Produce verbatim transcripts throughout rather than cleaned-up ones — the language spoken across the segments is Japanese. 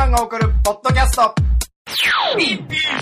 マンが送るポッドキャスト ビーピーシー。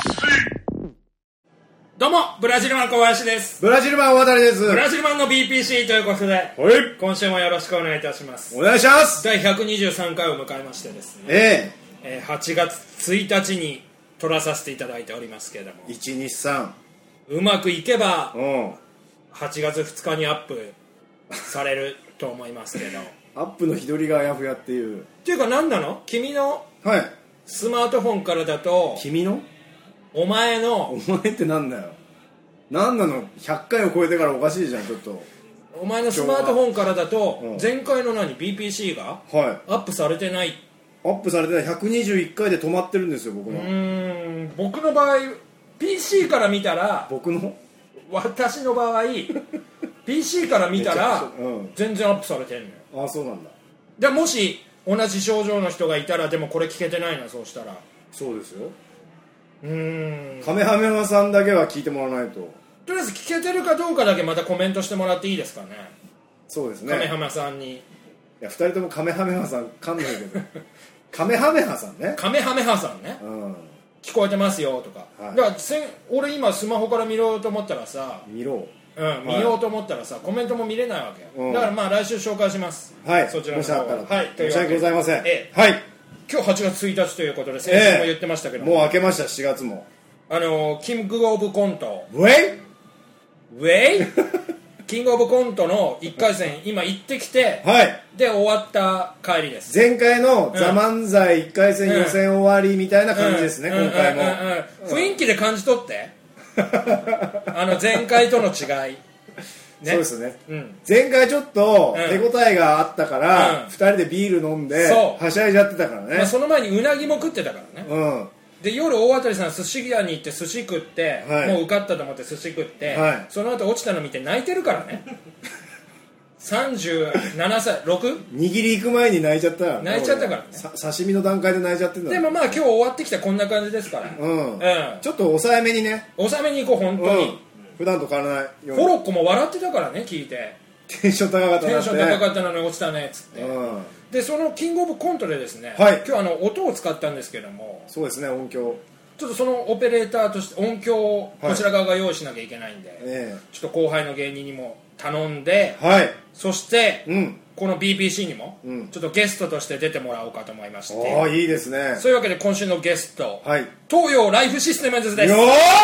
どうもブラジルマン小林です。 ブラジルマン大渡です。 ブラジルマンの ビーピーシー ということで、 はい、 今週もよろしくお願いいたします。 お願いします。 だいひゃくにじゅうさんかいを迎えましてですね、 ええー、はちがつついたちに撮らさせていただいておりますけれども、 えいちにさんうまくいけばうんはちがつふつかにアップされると思いますけどアップの日取りがあやふやっていう。 っていうか何なの、君のはいスマートフォンからだと君のお前のお前ってなんだよ。なんなの、ひゃっかいを超えてからおかしいじゃん。ちょっとお前のスマートフォンからだとうん前回の何 ビーピーシー がはいアップされてない。 アップされてない。ひゃくにじゅういっかいで止まってるんですよ、僕の。 うーん、僕の場合 ピーシー から見たら、 僕の私の場合ピーシー から見たらめちゃくちゃうん全然アップされてんのよ。 ああ、そうなんだ。 でもし同じ症状の人がいたら、でもこれ聞けてないな、そうしたらそうですよ。 うーん、 カメハメハさんだけは聞いてもらわないと。 とりあえず聞けてるかどうかだけまたコメントしてもらっていいですかね。 そうですね。 カメハメさんに。 いや、ふたりともカメハメハさん噛んないけどカメハメハさんね。 カメハメハさんね、 うん聞こえてますよとか、 はいだからせん俺今スマホから見ようと思ったらさ、 見ろ。 うん、見ようと思ったらさ、コメントも見れないわけよ、 うんだからまあ来週紹介します。 はい、 そちらのもしあったら、 はい、という申しわけで訳ございません、 ええはい。 今日はちがつついたちということで先週も言ってましたけども、 もう明けました。しがつもあのキングオブコントウェイウェイキングオブコントのいっかい戦今行ってきて、 はいで終わった帰りです。 前回の「ザ漫才いっかい戦予選終わりみたいな感じですね、 うん今回も、 うんうんうん雰囲気で感じ取ってあの前回との違い、ね、 そうですね、 うん前回ちょっとうん手応えがあったから、 うんふたりでビール飲んでそうはしゃいじゃってたからね、 まあ、その前にうなぎも食ってたからね、 うんで夜大当さん寿司屋に行って寿司食って、 はいもう受かったと思って寿司食って、 はいその後落ちたの見て泣いてるからねさんじゅうななさい ろく? 握り行く前に泣いちゃったからね、 泣いちゃったからねさ刺身の段階で泣いちゃってんだでもまあ今日終わってきたらこんな感じですからうん、 うんちょっと抑えめにね、 収めに行こう本当に、 うん、普段と変わらないようにフォロッコも笑ってたからね、聞いてテンション高かったなってテンション高かったのに落ちたねっつって、 うん、 でそのキングオブコントでですね、 はい今日あの音を使ったんですけども、 そうですね、音響、 ちょっとそのオペレーターとして音響をこちら側が用意しなきゃいけないんで、 えちょっと後輩の芸人にも頼んで、 えはい、 そして、 うん、 この ビーピーシー にもうんちょっとゲストとして出てもらおうかと思いましああて、 いいですね、 そういうわけで今週のゲスト、 はい、 東洋ライフシステムズです。 よ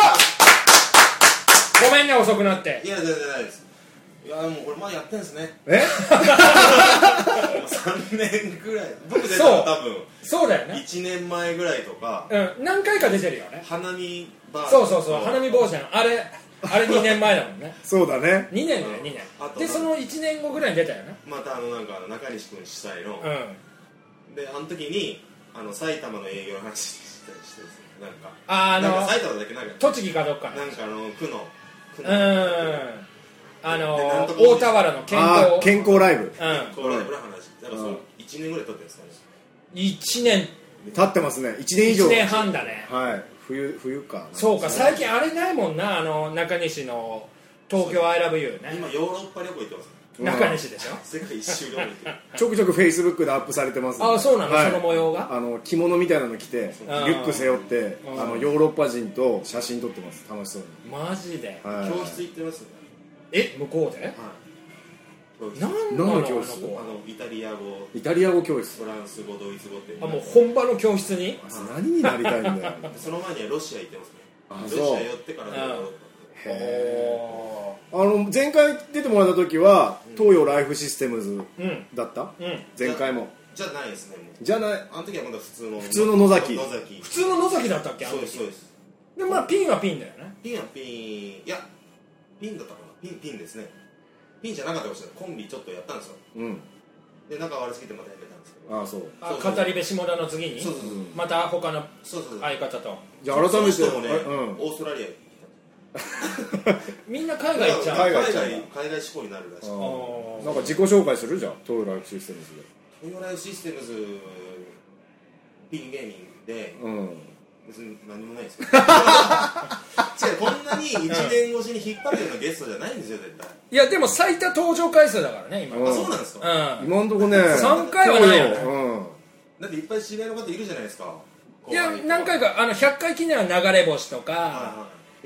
ごめんね遅くなって。 いや、全然ないです。いや、もうこれまだやってんですね。 ーえさんねんぐらい。僕出たの多分そうだよね、 いちねんまえぐらいとか、 うん、何回か出てるよね。 花見バーそうそうそう、花見坊主のあれあれにねんまえだもんねそうだね、 にねんだよにねあとんでそのいちねんごぐらいに出たよね。 またあのなんかあの中西君主催の、 うん、 であの時にあの埼玉の営業の話したりしてですね、なんかああのなんか埼玉だっけなんか栃木かどっかのなんかあの区の区うんのあのでなんとか大田原の健あ康ー健康ライブうんこうライブの話だからそううんいちねんぐらい経ってるんですかね。 いちねん経ってますね、いちねん以上、 いちねんはんだね。 はい、冬冬か、 そうか、最近あれないもんな、あの中西の東京 I love you ね。 今ヨーロッパ旅行行ってますね。 うん中西でしょ。 世界一周旅行行ってる。 ちょくちょくフェイスブックでアップされてますんで、 あ、そうなの、 はいその模様が。 あの着物みたいなの着てリうんュック背負ってうんあのヨーロッパ人と写真撮ってます、楽しそうに、 マジで。 はい、 教室行ってますね。 え、向こうで？ はい。教室なんな何のの教室あの子あのイタリア語、 イタリア語教室、 フランス語、ドイツ語っていう。 あ、もう本場の教室に。 何になりたいんだよでその前にはロシア行ってますね。 あロそうシア寄ってからヨーロッパ。 へーあの前回出てもらった時は東洋ライフシステムズうんだった、 うん。 前回もじゃないですね。もうじゃない、 あの時はまだ普通の普通の野崎野崎。 普通の野崎だったっけ？あのそうです時そうです。 で、まあピンはピンだよね。 ピンはピン、いやピンだったかな。ピンピンですね。ピンじゃなかったかもしれない。コンビちょっとやったんですよ。 うん、 で仲悪すぎてまたやめたんですけど。 ああそう、 あ、 そうそう語り部下田の次にそうそうそう。 また他のそうそうそう。 相方と。 じゃあ改めてその人もね、 あうんオーストラリア行ってみんな海外行っちゃう。 海外海外海外志向になるらしい。 ああーーなんか自己紹介するじゃん、東洋ライフシステムズで、 東洋ライフシステムズピン芸人でうん別に何もないですよ。違う、こんなにいちねん越しに引っ張るようなゲストじゃないんですよ絶対。 いやでも最多登場回数だからね今。 うんあ、そうなんですか。 うん。 今んとこねさんかいはないよねうんだっていっぱい知り合いの方いるじゃないですか。 いや何回かあのひゃっかい記念は流れ星とか、 はいはい、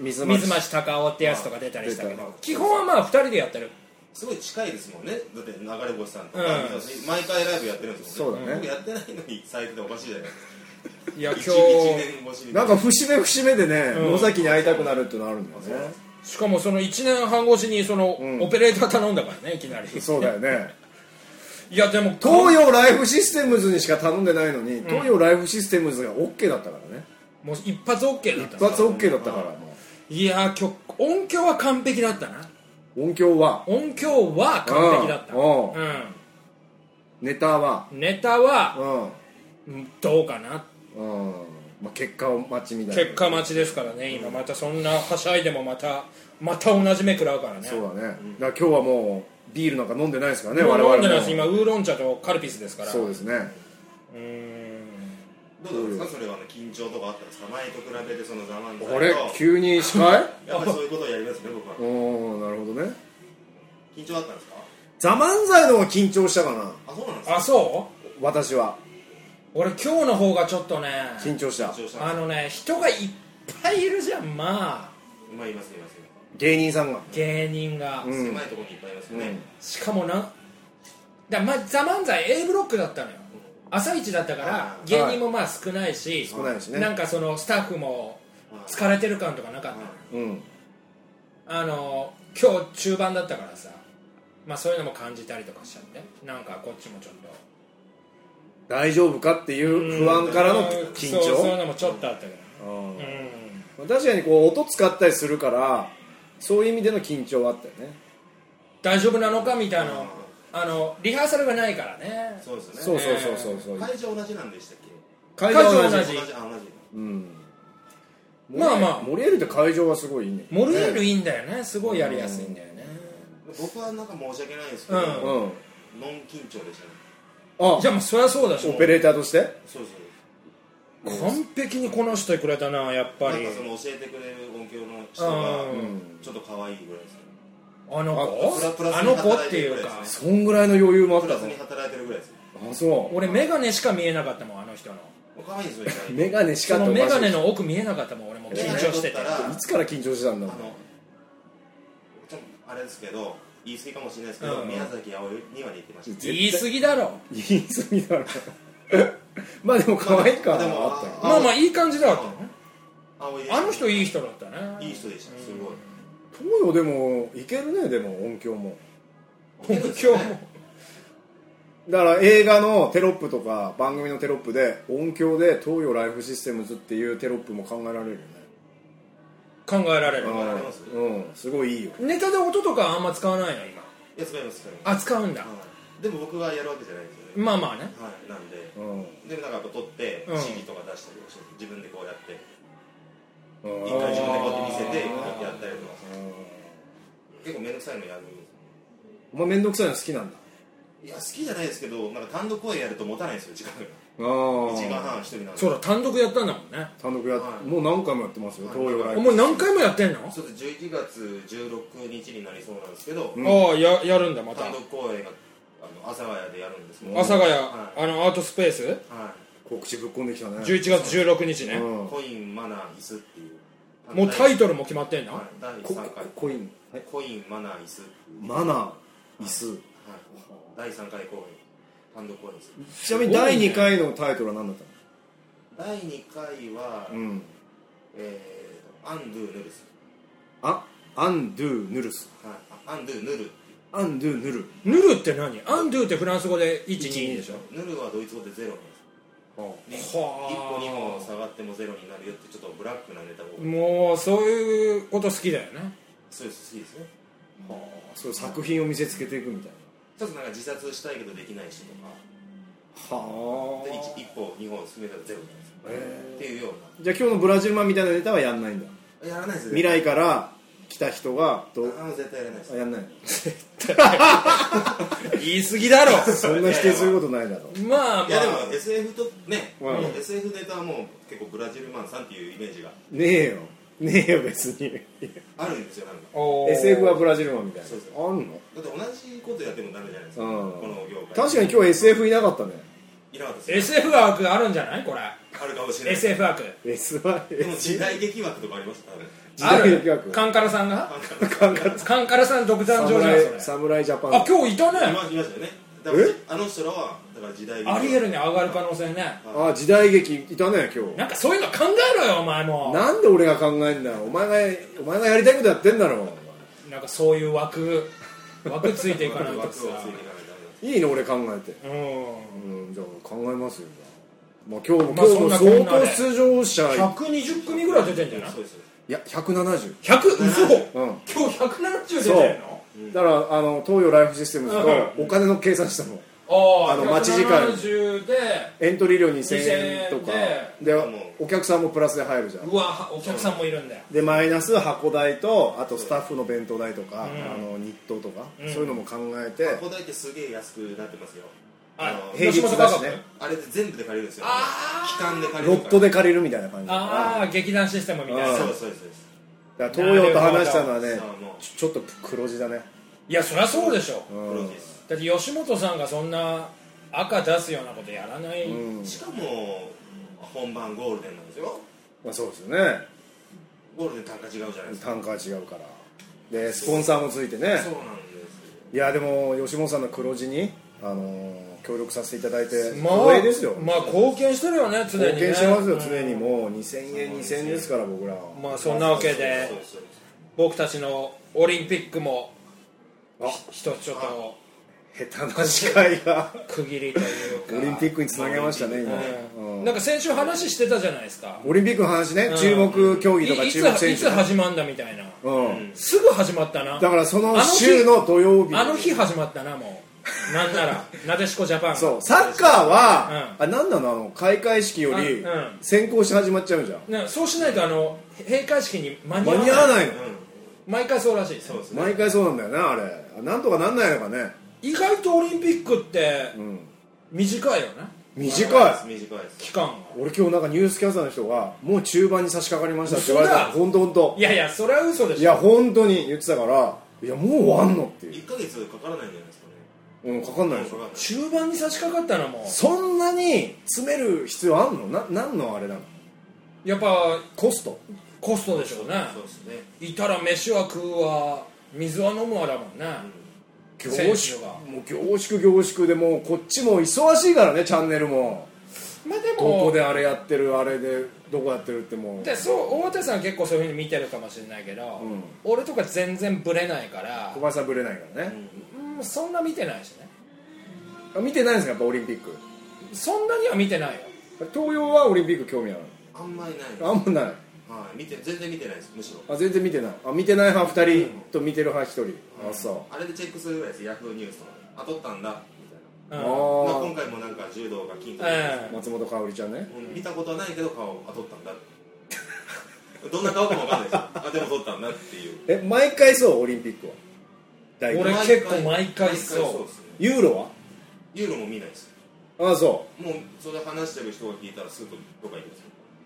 水水増し高尾ってやつとか出たりしたけど、基本はまあふたりでやってる。 すごい近いですもんね。だって流れ星さんとか、 うん、 毎回ライブやってるんですもんね。 そうだね。 僕やってないのにサイトでおかしいじゃないですか。 いや今日いちねん越しになんか節目節目でね、 うん、 野崎に会いたくなるっていうのあるんだよね。 しかもそのいちねんはん越しにその、うん、オペレーター頼んだからね、いきなり。 そうだよね。 いやでも東洋ライフシステムズにしか頼んでないのに、うん、東洋ライフシステムズが OK だったからね。 もう一発 OK だった。 一発 OK だったからもう。いや曲音響は完璧だったな。 音響は音響は完璧だった。うんうん、 ネタはネタは、うん、どうかな。 うんまあ、結果待ちみたいな。 結果待ちですからね、今またそんなはしゃいでもまたまた同じ目食らうからね。 そうだね、うん、だから今日はもうビールなんか飲んでないですからね。 我々も飲んでないです。 今ウーロン茶とカルピスですから。 そうですね。 うーんどうですかそれは、ね、緊張とかあったんですか。前と比べてそのザ・漫才と。 あれ急に司会やっぱりそういうことをやりますね僕は。 おーなるほどね。 緊張あったんですか。 ザ・漫才の方が緊張したかな。 あそうなんですか。 あそう私は俺今日の方がちょっとね緊張した。 あのね人がいっぱいいるじゃん。まあまあいますいますよ。 芸人さんが芸人が、 うん、 狭いところにいっぱいいますよね、うん、 しかもなだ、ま、ザ・漫才 A ブロックだったのよ。朝一だったから芸人もまあ少ないし、 少ないしね。 なんかそのスタッフも疲れてる感とかなかったの、うん、あの今日中盤だったからさ、まあそういうのも感じたりとかしちゃって、なんかこっちもちょっと大丈夫かっていう不安からの緊張、うん、 そう、そういうのもちょっとあったけど、 うん、確かにこう音使ったりするからそういう意味での緊張はあったよね。 大丈夫なのかみたいな、あのリハーサルがないからね。 そうですね。 そうそうそうそうそう。 会場同じなんでしたっけ。 会場同じ。 同じ。同じ。 うん。 まあまあモリエールって会場はすごいいいね。 モリエールいいんだよね。すごいやりやすいんだよね。 僕はなんか申し訳ないんですけど、うん、ノン緊張でしたね。 あ、 じゃあもうそりゃそうだし。 オペレーターとして。 そうそう。完璧にこなしてくれたなやっぱり。 なんかその教えてくれる音響の人がちょっと可愛いぐらいですね。 あの子あの子っていうかそんぐらいの余裕もあったの。 プラスに働いてるぐらいですよ。 あ、そう。 俺メガネしか見えなかったもんあの人の。 可愛いんですよ。 メガネしか。 そのメガネの奥見えなかったもん俺も緊張してて。いつから緊張してたんだろう。 ちょっとあれですけど言い過ぎかもしれないですけど、うん、宮崎あおいには似てました。 言い過ぎだろ。 言い過ぎだろ。まあでも可愛いから、まあ、あったよ。 まあまあいい感じだったね。 あの人いい人だったね。 いい人でした。すごい。 東洋でもいけるね。でも音響も音響もだから映画のテロップとか番組のテロップで音響で東洋ライフシステムズっていうテロップも考えられるよね。 考えられる。 うん、すごいいいよ。 ネタで音とかあんま使わないの今。 いや使います。 あ、使うんだ。 でも僕がやるわけじゃないですよね。 まあまあね。 はい、なんで、うん、でなんか撮って シーディー とか出したりして自分でこうやって。一回自分でこうやって見せてやったりとか結構面倒くさいのやる。 お前面倒くさいの好きなんだ。 いや好きじゃないですけどなんか単独公演やると持たないんですよ時間が。いちじかんはん一人なんで。 そうだ単独やったんだもんね。 単独やっ、はい、もう何回もやってますよ、はい、東洋ライブ。 もう何回もやってんの。 そうです。じゅういちがつじゅうろくにちになりそうなんですけど、 うん、ああ や, やるんだまた。 単独公演があの阿佐ヶ谷でやるんですけど。 阿佐ヶ谷、 はい、 あのアートスペース、はい、 告知ぶっ込んできたね。 じゅういちがつじゅうろくにちね、 うん、コインマナー椅子っていう。 もうタイトルも決まってんの、はい、 だいさんかいコイン、 はい、コインマナー椅子マナー椅子、はい、 だいさんかい公演単独公演です。 ちなみにだいにかいのタイトルは何だったの。 だいにかいは、うん、えー、アンドゥヌルス。 あ、アンドゥヌルス、 はい、アンドゥヌルアンドゥヌルヌルって何。アンドゥってフランス語でいち、にでしょ。 ヌルはドイツ語でゼロなんです。はあ、いっこにほん下がってもゼロになるよってちょっとブラックなネタを。 もうそういうこと好きだよね。 そうです、好きですね。 はあ、そういう作品を見せつけていくみたいな。 ちょっとなんか自殺したいけどできない人とか。 はあ。 で 1, 一歩にほん進めたらゼロじゃないですか。っていうような。 じゃあ今日のブラジルマンみたいなネタはやんないんだ。 やらないですね。 未来から来た人がどあの絶対やらないです。 やんない。 言い過ぎだろ。 そんな否定することないだろ。 まあまあ。 いやでも エスエフ とね、うん、エスエフ ネタはもう結構ブラジルマンさんっていうイメージがねえよ。ねえよ別に。 あるんですよなんか。 エスエフ はブラジルマンみたいな。 そうそう。 あんの？ だって同じことやってもダメじゃないですか。うん、この業界。 確かに今日 エスエフ いなかったね。 いなかったです。 エスエフ 枠あるんじゃないこれ。 あるかもしれない。 エスエフ 枠 S はでも時代劇枠とかありました。 時代劇枠カンカラさんがカンカラカンカラさん独壇場じゃんそれ。 侍ジャパン。 あ今日いたいまね。 いましたよね。だからあの人らはだから時代劇アリエルに上がる可能性ね。 あ時代劇いたね今日。 なんかそういうの考えろよお前も。 なんで俺が考えんだよ。お前がお前がやりたいことやってんだろ。 なんかそういう枠枠ついていかないとさ。 いいの俺考えて。 うん、 うん、じゃあ考えますよ。まあ今日もまあ今日もそんなこん相なで当出場者ひゃくにじゅっくみぐらい出てんじゃない。 そうです。 いやひゃくななじゅう。 ひゃく嘘。 うん。 今日ひゃくななじゅう出てるの。 だからあの東洋ライフシステムズとうんお金の計算したの。 ああの待ち時間ひゃくななじゅうでエントリー料にせんえんとかでもうお客さんもプラスで入るじゃん。 うわお客さんもいるんだよ。 でマイナス箱代とあとスタッフの弁当代とか、 うんあの日当とか、 うんそういうのも考えて、 箱代ってすげえ安くなってますよ。 あの平日だしね、 あれで全部で借りるんですよ。 あー期間で借りるから。 ロットで借りるみたいな感じ。 ああ劇団システムみたいな。 うんそうですそうですそうです。 だから東洋と話したのはねさあもうちょちょっと黒字だね。 いやそりゃそうでしょ。 うんプロです。 だって吉本さんがそんな赤出すようなことやらない、 うんしかも本番ゴールデンなんですよ。 まあそうですよね。 ゴールデン単価違うじゃないですか。 単価は違うからでスポンサーもついてね。 そうなんです。 いやでも吉本さんの黒字に、あのー協力させていただいてまあ光栄ですよ。 まあ貢献してるよね常にね。 貢献してますよ、 うん常にもうにせんえんにせんえんですから僕らは。 まあそんなわけでそうですそうです。 僕たちのオリンピックもあ一つちょっと下手な司会が区切りというかオリンピックにつなげましたね今、 うんうんなんか先週話してたじゃないですか。 オリンピックの話ね、 うん注目競技とかいいつ注目選手いつ始まんだみたいな。 うん、 すぐ始まったな。 だからその週の土曜日あの日始まったなもうなんならなでしこジャパンがそうサッカーは、あ何なのあの開会式よりあうん先行して始まっちゃうじゃん。 ねそうしないとあの閉会式に間に合わない間に合わないの、 毎回そうらしいですそうですね。 毎回そうなんだよなあれ。なんとかなんないのかね。 意外とオリンピックってうん短いよね短い。 短いです。 期間が。 俺今日なんかニュースキャスターの人がもう中盤に差し掛かりましたって言われた。 嘘だ本当本当。 いやいやそれは嘘でしょ。 いや本当に言ってたからいやもう終わんのっていう。 一ヶ月かからないんじゃないですかね。 うんかかんないでしょ。 中盤に差し掛かったのもそんなに詰める必要あんのな。何のあれなの。 やっぱコスト。 コストでしょうね。 そうですね。 いたら飯は食うわ水は飲むわだもんね、 凝選縮手が。 もう凝縮凝縮でもうこっちも忙しいからねチャンネルも。 まあでどこもであれやってるあれでどこやってるってもうでそう大手さんは結構そういうふうに見てるかもしれないけど、 ん俺とか全然ブレないから小、林さんぶれないからね、 うん、そんな見てないしね。 あ見てないんですかやっぱオリンピック。 そんなには見てないよ。 東洋はオリンピック興味ある。 あんまりない。 あんまない。 はい。見て全然見てないです。むしろ。 あ全然見てない。あ見てない派ふたりと見てる派ひとり。あそあれでチェックするぐらいです。ヤフーニュースとかで。あ取ったんだみたいな。 う。 うんまああ今回もなんか柔道が金とか。 えあ松本香織ちゃんね。 うん見たことはないけど顔あ取ったんだ。どんな顔かもわかんないですよ。あでも取ったんだっていう。 え毎回そうオリンピックは。大俺体結構毎回そうですね。 ユーロは。 ユーロも見ないです。 あそもうそれ話してる人が聞いたらすぐどっか行くんですよ。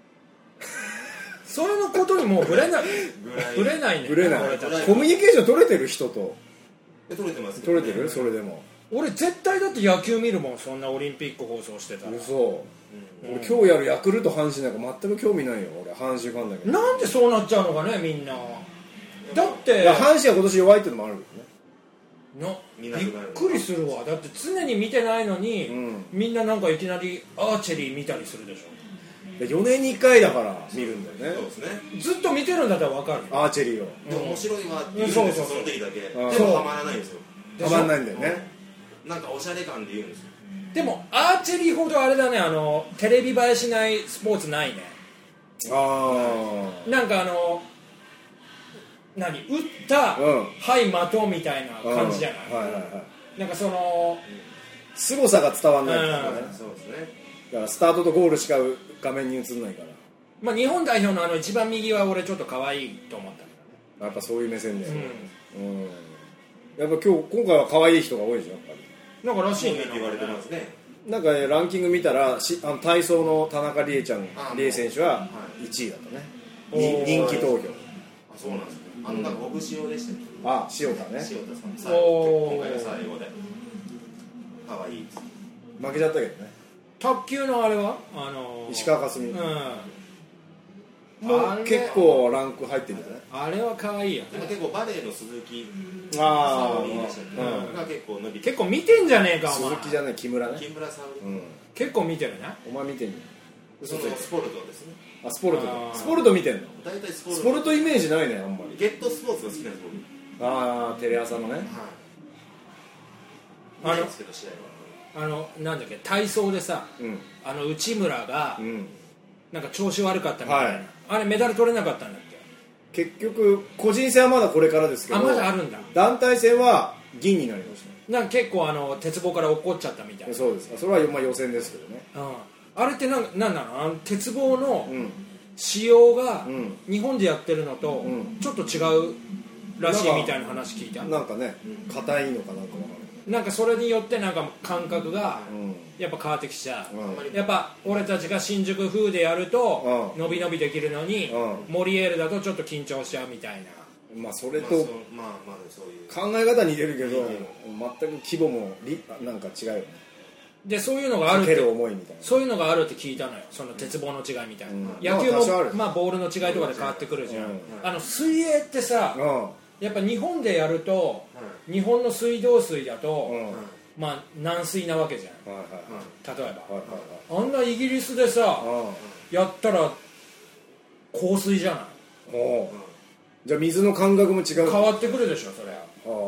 それのことにもうブレないぐらいブレないねうぶれない俺たち。 コミュニケーション取れてる人とで取れてますけどね取れてるそれでも。 俺絶対だって野球見るもんそんなオリンピック放送してたら。 嘘。 うん俺今日やるヤクルト阪神なんか全く興味ないよ俺阪神ファンだけど。 なんでそうなっちゃうのかねみんな。だっていや阪神は今年弱いってのもあるけどね。 な見なくなるびっくりするわ。だって常に見てないのに、 うんみんななんかいきなりアーチェリー見たりするでしでよねんにいっかいだから見るんだよねそうですね。 ょ。ずっと見てるんだったら分かるよ。 アーチェリーを。 でも面白いわって言うんですよ。 そうそうそうその時だけ。でもそうハマらないんですよ。 たまんないんだよね。 なんかおしゃれ感で言うんですよ。 でもアーチェリーほどあれだね、あのテレビ映えしないスポーツないね。 あなんかあの何打った、 うんはい的みたいなあ感じじゃない、 はいはいはいなんかその凄さが伝わんないからね。 うんそうですね。 だからスタートとゴールしか画面に映んないからまあ日本代表のあの一番右は俺ちょっと可愛いと思ったけやっぱそういう目線で、 どね、 うんやっぱ今日今回は可愛い人が多いじゃんやっぱり。 うん、なんからしいねって言われてますね。 なんかねランキング見たらしあの体操の田中理恵ちゃんあ理恵選手ははいちいだったね、 おーに人気投票。 あ、そうなんですね。あのなんか僕塩でしたね。 あ塩田ね塩田さん最おー後今回の最後で可愛いです。 負けちゃったけどね。 卓球のあれはあのー、 石川佳純、 うんもう結構ランク入ってるんじゃない？ あれは可愛いよね。 結構バレーの鈴木あ沙織でしたっけ、うん、が結構伸びて結構見てんじゃねえかお前。 鈴木じゃない木村ね。 木村沙織、 うん、 結構見てるね。 お前見てんの？ そのスポルトですね。 あ、スポルトあースポルト見てんの？ 大体スポルトスポルトイメージないね、あんまり。 ゲットスポーツが好きなんです僕。 ああ、テレ朝のね。 はい。 あのないですけど試合は。 あのなんだっけ体操でさ、 うん、 あの内村がうんなんか調子悪かったみたいな、 はい、 あれメダル取れなかったんだっけ？ 結局個人戦はまだこれからですけど、 あまだあるんだ。 団体戦は銀になりましたね。 なんか結構あの鉄棒から落っこっちゃったみたいな。 そうです。それはまあ予選ですけどね。 うん、あれってなんなんなの？あの鉄棒のうん、 仕様がうん日本でやってるのとうんちょっと違うらしいみたいな話聞いた。 なんかね、硬いのかなんかわかなんかそれによってなんか感覚がらない。 やっぱ変わってきちゃう、 うん、うん、 やっぱ俺たちが新宿風でやるとうん伸び伸びできるのに、 うんモリエールだとちょっと緊張しちゃうみたいな。 まあそれまあ、 とそうまあまあそういう考え方似てるけど、全く規模もりなんか違うよね。 でそういうのがあるってかける思いみたいな。 そういうのがあるって聞いたのよ、その鉄棒の違いみたいな、 うん野球まあ多少あるも、まあ、ボールの違いとかで変わってくるじゃん、 うんあの水泳ってさ、 うんやっぱ日本でやるとは日本の水道水だと、 うん、はいまあ軟水なわけじゃんはい例えはいはいば、あんなイギリスでさはいやったら香水じゃない。 うんおうじゃあ水の感覚も違う。 変わってくるでしょそれは。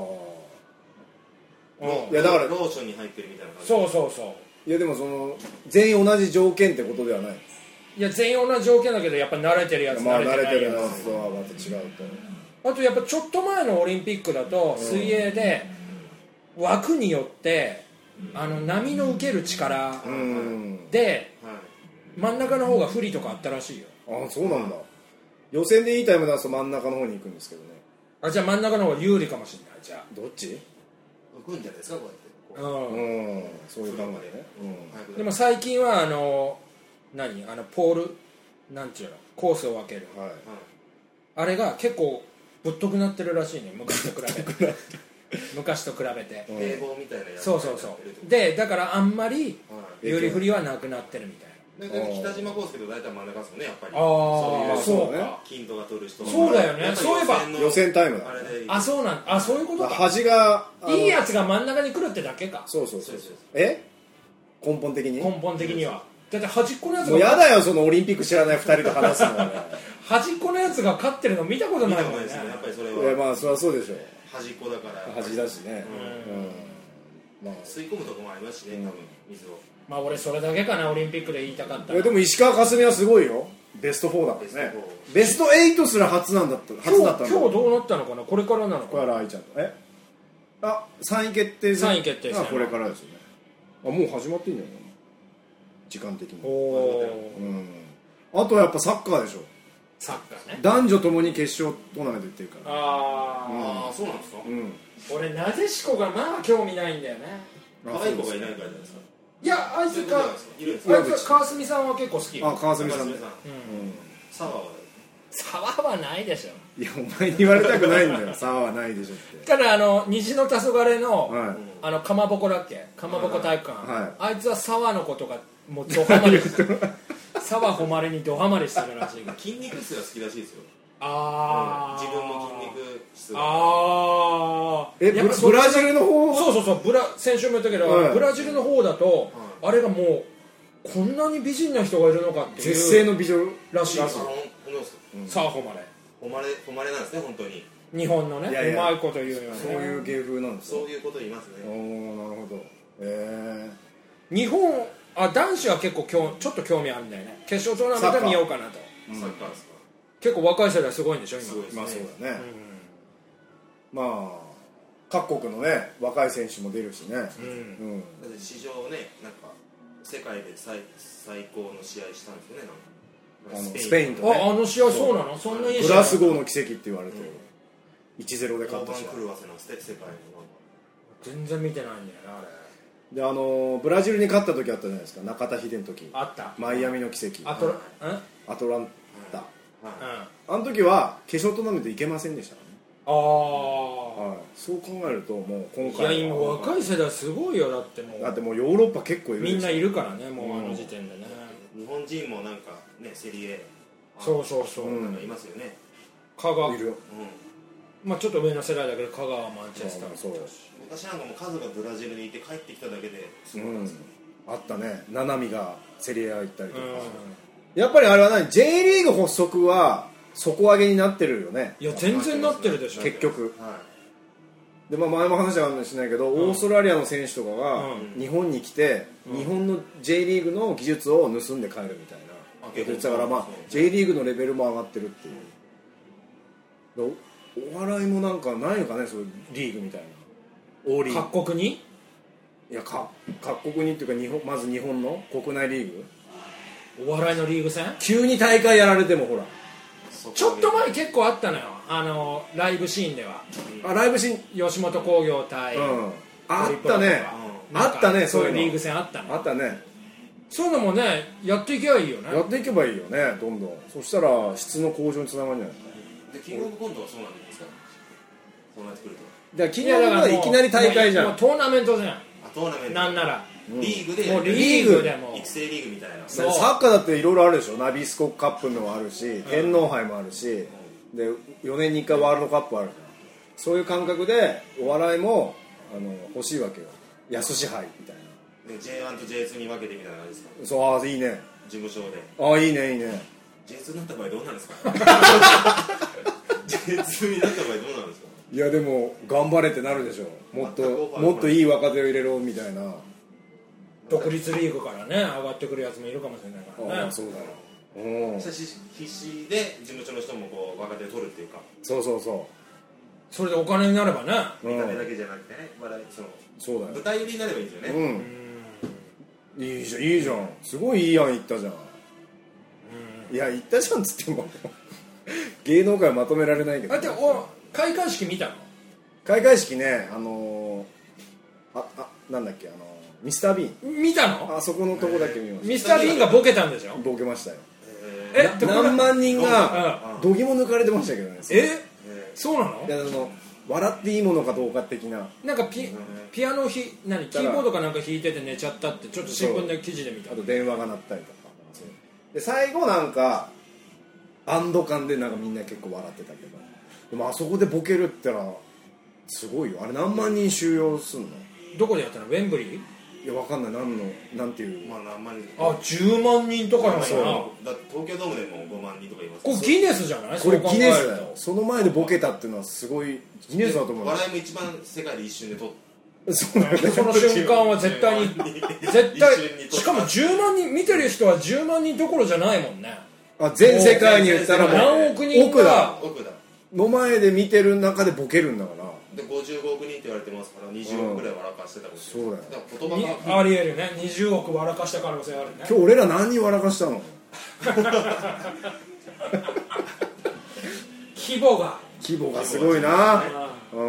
あうんいやだからローションに入ってるみたいな感じ。 そうそうそう。 あいやでもその全員同じ条件ってことではない。 いや全員同じ条件だけどやっぱ慣れてるやつ、 まあ慣慣れてないれてるややつ。 つとはまた違うと。 あとやっぱちょっと前のオリンピックだと水泳で枠によってあの波の受ける力うんではい。 真ん中の方が不利とかあったらしいよ。 ああそうなんだ。予選でいいタイム出すと真ん中の方に行くんですけどね。 あじゃあ真ん中の方が有利かもしれない。じゃどっち？ 浮くんじゃないですかこうあ、 やってこう。 うんうんそういう考えね。 早くでも最近はあの何あのポールなんていうのコースを分けるうんはい。 あれが結構ぶっとくなってるらしいね、昔と比べて昔と比べて、 うん堤防みたいなやつ。 そうそうそうでだからあんまりはい。 有利不利はなくなってるみたいなんか北島康介と大体真ん中ですもんねやっぱり。 な。ああそそううねか金とか取る人。 そうだよねやっぱりそういえばの予選タイムだあれで。 あそうなんあそういうことか。 端があのいいやつが真ん中に来るってだけかそうそうそうそうそうえ根本的に根本的には。だって端っこのやつもうやがだよそのオリンピック知らないふたりと話すのはね端っこのやつが勝ってるの見たこと見ないもんねたことないですよねやっぱりそれいやは。 まあそりゃそうでしょう。 端っこだから。 端だしねうんうんまあ吸い込むとこもありますしね多分水を。 まあ俺それだけかなオリンピックで言いたかったいやでも石川佳純はすごいよ。ベストフォーだからね。ベストエイトすら初なんだった初だったんだ。 今日今日どうなったのかな、これからなのかな。 小原愛ちゃんとえあさんい決定戦さんい決定戦あこれからですよね。あもう始まってんじゃないの時間的に。 おおう、んあとはやっぱサッカーでしょ。 サッカーね。 男女ともに決勝トーナメント行ってるから。 あああそうなんですか。 うんあ、俺なでしこがまあ興味ないんだよね。 可愛い子がいないからじゃないですか。 いやあいつかいるんですか。 あいつは川澄さんは結構好きよ。 あ川澄さんね。 うん、 沢は沢はないでしょ。 いやお前に言われたくないんだよ。差はないでしょって。 ただあの虹の黄昏の、 はいあのかまぼこだっけ、かまぼこ体育館、 はいあいつは沢のことがもうドハマり沢誉れにドハマりしてるらしいけど。 筋肉質が好きらしいですよ。 ああ、 自分の筋肉質が。 ああえブラブラジルの方そうそうそうブラ先週も言ったけど、 はいブラジルの方だと、あれがもうこんなに美人な人がいるのかっていう絶世の美女らしいですよ。 あほんほんとですか。 さあ誉れ誉れ誉れなんですね本当に。 日本のねいやいやうまいこと言うよね。 そういう芸風なんですよ。 そういうこと言いますおね。 おなるほど。え日本あ男子は結構興ちょっと興味あるんだよね。決勝トーナメントは見ようかなと。 えサッカーですか。 結構若い世代すごいんでしょ今。 すごいですね。 まあそうだね。まあ各国のね若い選手も出るしね。 うん、うんうん。 だって史上ねなんか世界で最最高の試合したんですよねなんか。 あのスペインとあね。 あの試合そうなの？そんないい試合。 グラスゴーの奇跡って言われてる。いちゼロで勝った試合。 大番狂わせなんですね世界の。 全然見てないんだよねあれ。 であのブラジルに勝った時あったじゃないですか。中田秀の時。 あった。 マイアミの奇跡。 あと、うん、 アトランタ。 はい。 うん。 あの時は決勝トーナメント行けませんでしたね。 ああ。 はい。そう考えるともう今いや回今若い世代すごいよだってもうだってもうヨーロッパ結構いるでしょみんないるからねもうあの、 の時点でね。 日本人もなんかねセリエそうそうそう、 なんかいますよね。 香川いるよ、 まあちょっと上の世代だけど香川マンチェスターそう昔なんかもうカズがブラジルにいて帰ってきただけで、 うん、あったね。七海がセリエ A 行ったりとか、 うん、 やっぱりあれは何 J リーグ発足は底上げになってるよね。 いや全然なってるでしょ結局、 はい、で、まあ、前も話したかもしれないけど、うん、オーストラリアの選手とかが日本に来て、うん、日本の J リーグの技術を盗んで帰るみたいな、うん、だから、まあ、J リーグのレベルも上がってるっていう。お笑いもなんかないのかね、そういうリーグみたいな。大リーグ各国にいやか各国にっていうか日本、まず日本の国内リーグ、 お笑いのリーグ戦急に大会やられてもほらちょっと前結構あったのよ、あのライブシーンでは。 あ、ライブシーン、 吉本興業対、うん、 あったね、あったね、 そういうリーグ戦あったね。 あったね。 そういうのもねやっていけばいいよね。 やっていけばいいよね、どんどん。そしたら質の向上につながるんじゃないで、キングオブコントはそうなんですか。そうなってくるとだからキングオブコントはいきなり大会じゃん。 もうトーナメントじゃん。 あ、トーナメントなんならリーグで、 もうリーグでも育成リーグみたいな。 サッカーだっていろいろあるでしょ。ナビスコカップのもあるし、天皇杯もあるし、でよねんにいっかいワールドカップあるじゃん。そういう感覚でお笑いもあの欲しいわけよ。安支配みたいな。 で ジェイワン と ジェイツー に分けてみたいな感じですか。 そう、ああいいね。 事務所で。 ああいいねいいね。 ジェイツー になった場合どうなんですか。ジェイツー になった場合どうなんですか。 いやでも頑張れってなるでしょ。もっともっといい若手を入れろみたいな。 独立リーグからね上がってくるやつもいるかもしれないからね。 ああそうだよ。 必死で事務所の人もこう若手を取るっていうか。 そうそうそう。 それでお金になればね。 見た目だけじゃなくてね、笑いそのそうだよ。 舞台売りになればいいですよね。 うん。いいじゃんいいじゃん。すごいいいやん言ったじゃん。いや言ったじゃんっつっても芸能界はまとめられないけど。 あでお開会式見たの？ 開会式ね、あのー、ああなんだっけあのー、ミスター・ビーン見たの？ あそこのとこだけ見ました。 ミスター・ビーンがボケたんでしょ？ ボケましたよ。 え何万人が度肝抜かれてましたけどね。 えそうなの？ いやあの笑っていいものかどうか的な。 なんか ピ, ピアノひ何キーボードかなんか弾いてて寝ちゃったってちょっと新聞で記事で見た。 あと電話が鳴ったりとか。で最後なんか安堵感でなんかみんな結構笑ってたけど、でもあそこでボケるってのはすごいよ。あれ何万人収容すんの？ どこでやったの？ウェンブリー？ いやわかんない。何のなんていう、 まあ何万人。 あじゅうまん人とかなんだな。 だって東京ドームでもごまん人とかいます。 これギネスじゃない？ これギネスだよ。その前でボケたっていうのはすごいギネスだと思う。 笑いも一番世界で一瞬で撮って、 そうなんだ。 その瞬間は絶対に絶対しかもじゅうまん人見てる人はじゅうまん人どころじゃないもんね。 あ全世界に言ったらもう何億人奥だ奥だの前で見てる中でボケるんだから。 でごじゅうごおく人って言われてますからにじゅうおくぐらい笑かしてたかもしれない。 そうだよ。 だから言葉がありえるね。にじゅうおく笑かした可能性あるね。 今日俺ら何人笑かしたの？ 規模が規模がすごいな。うん。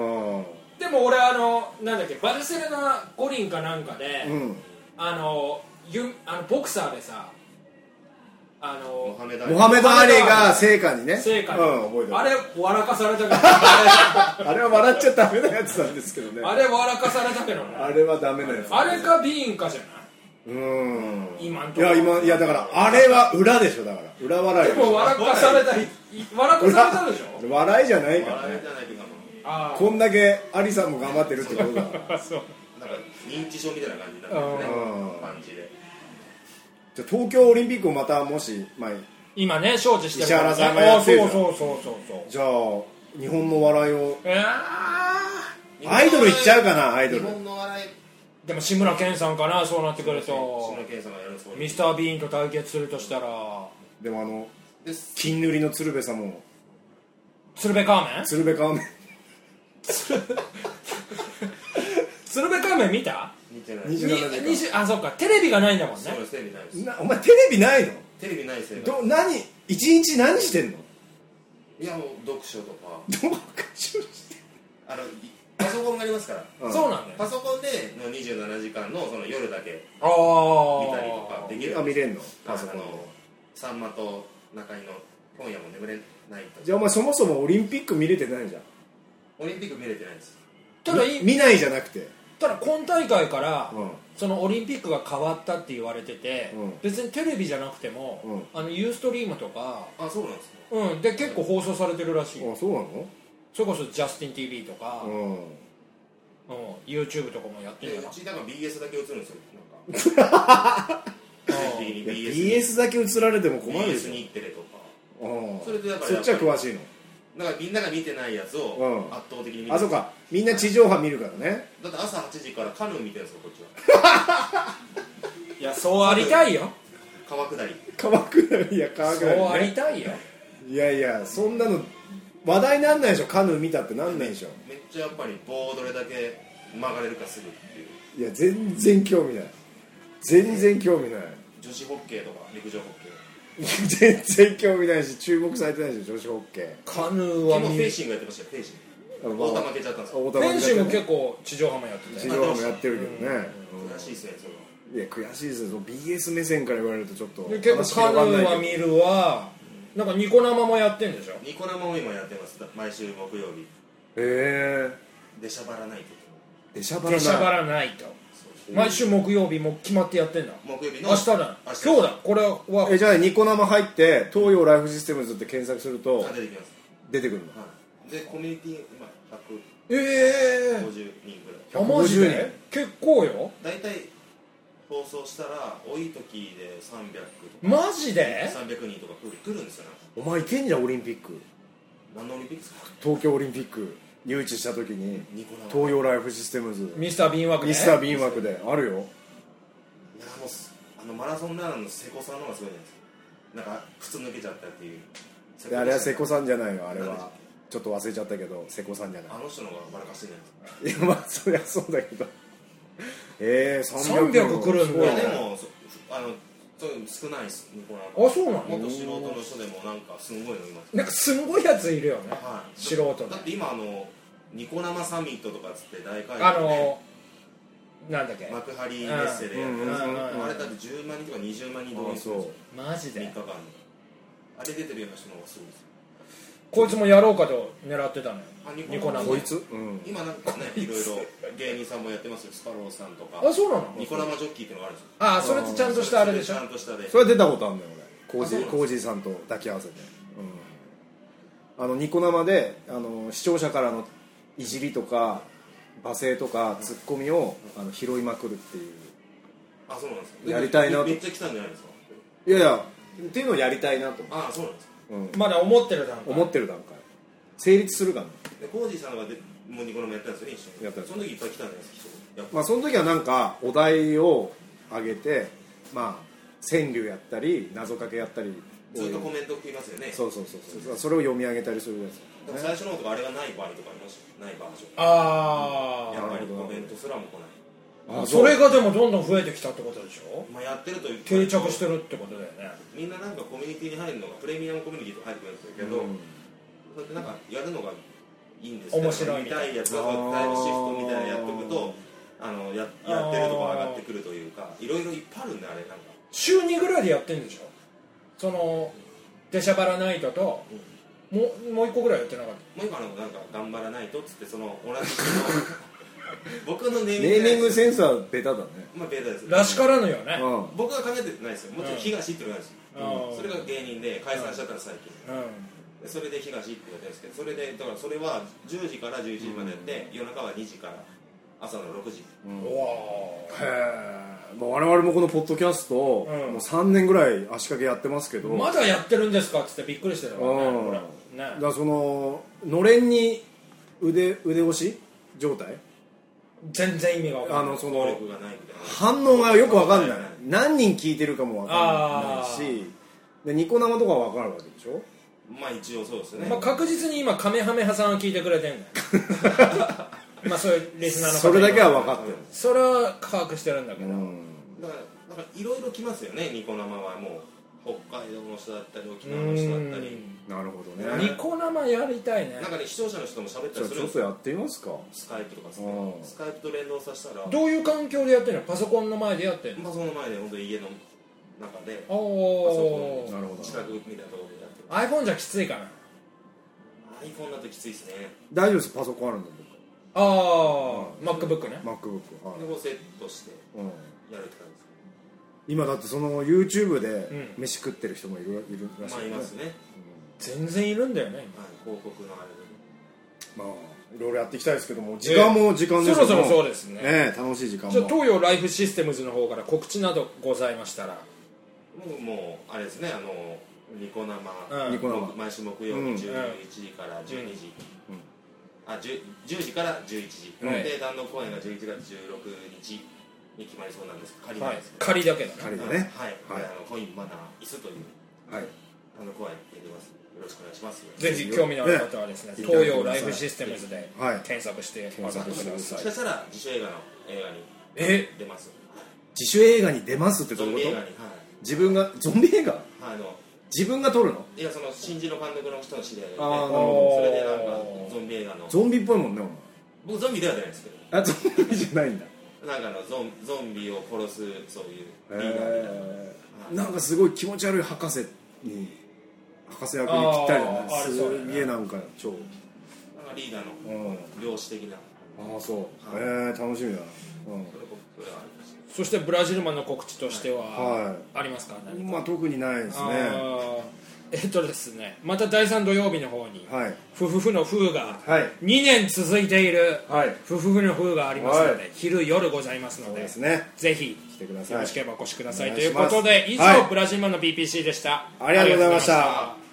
でも俺あのなんだっけバルセロナ五輪かなんかで、うん、あのゆあのボクサーでさあのモハメド・アリが聖火にね、 聖火に、 うん、覚えてる。 あれ笑かされたけどあれは笑っちゃダメなやつなんですけどね。 あれ笑かされたけどね。 あれはダメなやつ。 あれかビーンかじゃない。 うーん。 今んところ。 いや今いやだからあれは裏でしょ。だから裏笑い。 でも笑かされた笑かされたでしょ。 笑いじゃないからね。 笑いじゃないけどあこんだけアリさんも頑張ってるってことだから。 そう。なんか認知症みたいな感じになってるね。感じで。 じゃ東京オリンピックをまたもしまあ。 今ね招致してる石原さんがやってるじゃん。 そうそうそうそうそう。 じゃあ日本の笑いを、 えー、アイドルいっちゃうかな。アイドル日本の笑いでも志村けんさんかな。そうなってくると志村けんさんがやるそうミスター・ビーンと対決するとしたら。 でもあの金塗りの鶴瓶さんも鶴瓶カーメン鶴瓶カーメン鶴瓶カーメン見た？ 見てない。 にじゅうななじかん。 あそっかテレビがないんだもんね。 そうですテレビないです。 なお前テレビないの？ テレビないですよ。 ど何一日何してんの？ いやもう読書とか読書してあのパソコンがありますから、 うん、そうなんだよ。 パソコンでのにじゅうななじかんのその夜だけあ見たりとかできる。 あ見れんの？ パソコンでさんまと中井の今夜も眠れないと。 じゃあお前そもそもオリンピック見れてないじゃん。 オリンピック見れてないです。 ただい見ないじゃなくてただ今大会から、 うん、 そのオリンピックが変わったって言われてて、うん、別にテレビじゃなくても、うん、あのユーストリームとか、 あ、そうなんですか、 うん、で結構放送されてるらしい。 あ、そうなの？ それこそジャスティン ティービー とか、うんうん、YouTube とかもやってるんだ。 うちなんか ビーエス だけ映るんですよ、なんかビーエス だけ映られても困るでしょ。 ビーエス 日テレとか、 それでだからそっちは詳しいの？ だからみんなが見てないやつを圧倒的に見てる、うん、 あ、そうか、みんな地上波見るからね。 だって朝はちじからカヌー見てるんですよ、こっちは。 いや、そうありたいよ。 川下り川下り、いや川下り、ね、 そうありたいよ。 いやいや、そんなの話題になんないでしょ。カヌー見たってなんないでしょ。 めっちゃやっぱり棒をどれだけ曲がれるかするっていう。 いや、全然興味ない、全然興味ない。 女子ホッケーとか陸上ホッケー全然興味ないし、注目されてないし、女子ホッケー。 カヌーは昨日フェンシングやってましたよ、フェンシング。太田負けちゃったんですよ。 フェンシング結構地上波もやってて、 地上波もやってるけどね、 悔しいですね、それは。 いや、悔しいですよ。 ビーエス 目線から言われるとちょっと結構カヌーは見るわ。なんかニコ生もやってんでしょ。 ニコ生も今やってます、毎週木曜日。 へえ。 出しゃばらないと。 出しゃばらない。 出しゃばらないと。毎週木曜日も決まってやってんだ。 木曜日の明日だ、今日だ。これはえ、じゃあニコ生入って東洋ライフシステムズって検索すると出てきます。 出てくるの、はい、 でコミュニティ今ひゃくごじゅうにんぐらい。 あ、マジで結構よ。 だいたい放送したら多い時でさんびゃくとか。マジでさんびゃくにんとか来る、来るんですよ。 お前行けんじゃん、オリンピック。 何のオリンピックですか？ 東京オリンピック誘致した時に東洋ライフシステムズミスター・ビーン枠でミスター・ビーン枠であるよ。 いや、もうあのマラソンランナーの瀬古さんの方がすごいじゃないですか。なんか靴抜けちゃったっていう。 あれは瀬古さんじゃないよ、あれはちょっと忘れちゃったけど、瀬古さんじゃない。 あの人の方がバラかしてないですか。 いや、まあそりゃそうだけどえー、 さんびゃく来るんだ。 いやでもあの少ないです。 あ、そうなの？ もっと素人の人でもなんかすごいのいます。 なんかすごいやついるよね、はい、素人だって今あのニコ生サミットとかっつって大会で、ね、 あのなんだっけ、 幕張メッセでやるやつ、あれだってじゅうまんにんとかにじゅうまんにん動員するんですよ。 マジでみっかかんあれ出てるような人の方がすごいです。 こいつもやろうかと狙ってたのよ、ニコ生。 こいつ、うん、 今なんかね、いろいろ芸人さんもやってますよ。スパローさんとか。 あ、そうなの？ ニコ生ジョッキーっていうのがあるんですよ。 ああ、それってちゃんとしたあれでしょ。 ちゃんとしたで。 それは出たことあるんだよ俺。コージーさんと抱き合わせて、うん、あのニコ生であの視聴者からのいじりとか罵声とかツッコミをあの拾いまくるっていう。 あ、そうなんですか。 やりたいなと。 めっちゃ来たんじゃないですか。 いやいや、っていうのをやりたいなと。 ああ、そうなんですか。 うん、 まだ思ってる段階。 思ってる段階。成立するかな。 でコージーさんがでもうニコ生やったんですよね、一緒に。 やったんです。 その時いっぱい来たんじゃないですか。 まあその時はなんかお題を上げて、まあ川柳やったり謎かけやったり。 ずっとコメント来ますよね。 そうそうそうそう。それを読み上げたりするやつ。 でも最初の方とかあれがない場合とかありましたよ。ないバージョン。 ああ。 やっぱりコメントすらも来ない。 あ、それがでもどんどん増えてきたってことでしょ。 まあやってると定着してるってことだよね。 みんななんかコミュニティに入るのがプレミアムコミュニティとか入ってくるんですけど、うん、そうやってなんかやるのがいいんですけど、 面白い見たいやつがタイムシフトみたいなやっとくと、あの や, やってるとこ上がってくるというか、いろいろいっぱいあるんで、あれなんか週にぐらいでやってるんでしょ。その出しゃばらナイトと、うん、もうもう一個ぐらいやってなかった。 もう一個あのなんか頑張らないとっつってその同じ僕のネーミングセンスはベタだね。 まあベタです。 らしからぬよね。 うん、僕は考えてないですよ。もちろん東っていうのがあるんですよ。うん、それが芸人で解散しちゃったら最近。うん、でそれで東って言われてるんですけど、それでだからそれはじゅうじからじゅういちじまでやって、うん、夜中はにじから朝のろくじ。 うん、うわへえ。我々もこのポッドキャスト、うん、もうさんねんぐらい足掛けやってますけど、 まだやってるんですかっつってびっくりしてたからね。 うん、ね、だからそののれんに腕腕押し状態。 全然意味が分かんない。 あのその反応がよく分かんない。何人聞いてるかも分かんないし、でニコ生とかは分かるわけでしょ。 まあ一応そうですね。 まあ確実に今カメハメハさんは聞いてくれてんのよ。まあそういうリスナーの方それだけは分かってる。 それは把握してるんだけど、うん、 だからなんかいろいろ来ますよね。ニコ生はもう北海道の人だったり沖縄の人だったり。 なるほどね。 ニコ生やりたいね。 なんかね、視聴者の人も喋ったりするんですよ。 ちょっとやってみますか。 スカイプとかですね。スカイプと連動させたら。 どういう環境でやってるの？パソコンの前でやってるの？ パソコンの前で本当に家の中で。 おお。 なるほど。 近くみたいなところでやってる。 iPhone じゃきついかな。 iPhone だときついですね。 大丈夫です。パソコンあるんだ僕。 ああ MacBook ね MacBook、はい、 でセットしてやるって感じですか、 うん、今だってその YouTube で飯食ってる人もいる、いるらしい、ね、 まあいますね、 全然いるんだよね今、はい、広告のあれでね、 まあいろいろやっていきたいですけども時間も時間ですけども、 そろそろそうですね、 ね、楽しい時間も。 じゃあ東洋ライフシステムズの方から告知などございましたら。 もう、もうあれですね、あのニコ生、 うん、ニコ生毎週木曜日じゅういちじからじゅうにじ、うんうん、あ 10, じゅうじからじゅういちじ、はい、で単独公演がじゅういちがつじゅうろくにちに決まりそうなんです仮なんですけど、 はい、仮だけどね、 仮だね、 はい、はい、あのコインマナー椅子という、はい、単独公演やります。よろしくお願いします。 ぜひ興味のある方はですね、ね東洋ライフシステムズで検索してください。もしかしたら自主映画の映画に出ます。 自主映画に出ますってどういうこと？ゾンビ映画に、はい、自分がゾンビ映画？あの自分が撮るの？いや、その新人の監督の人の知り合いがいて、それでなんかゾンビ映画のゾンビっぽいもんね、お前。 僕ゾンビではないですけど。 あ、ゾンビじゃないんだ。 なんかあのゾンゾンビを殺すそういうリーダーみたいな、 えー、なんかすごい気持ち悪い博士に博士役にぴったりだね。すげえなんか超なんかリーダーの漁師的な。 ああそう。へえー、楽しみだな。うん。 そしてブラジルマンの告知としてはありますか？ はい、まあ特にないですね。 えっとですね、まただいさん土曜日の方に、はい、フフフの風がにねん続いている、はい、フフフの風がありますので、はい、昼夜ございますの で, です、ね、ぜひ来てください。よろしければお越しくださいということで、以上、はい、ブラジルマンの ビーピーシー でした。 ありがとうございました。